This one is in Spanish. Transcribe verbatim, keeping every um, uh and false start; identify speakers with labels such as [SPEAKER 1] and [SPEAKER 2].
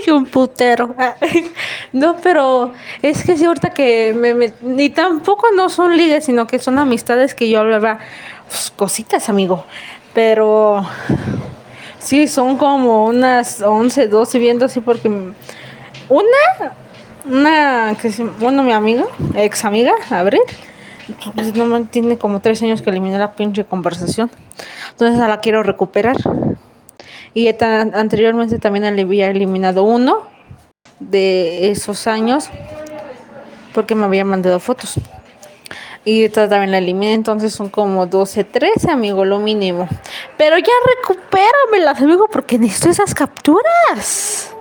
[SPEAKER 1] un putero. No, pero es que sí, ahorita que me, me- ni tampoco no son ligues, sino que son amistades que yo hablaba, pues, cositas, amigo. Pero sí, son como unas once doce viendo así, porque una, una, que se- bueno, mi amiga, ex amiga, Abril, pues no man- tiene como tres años que eliminé la pinche conversación. Entonces a la quiero recuperar. Y tan- anteriormente también le había eliminado uno de esos años porque me había mandado fotos. Y esta también la eliminé, entonces son como doce trece, amigo, lo mínimo. Pero ya recupéramelas, amigo, porque necesito esas capturas.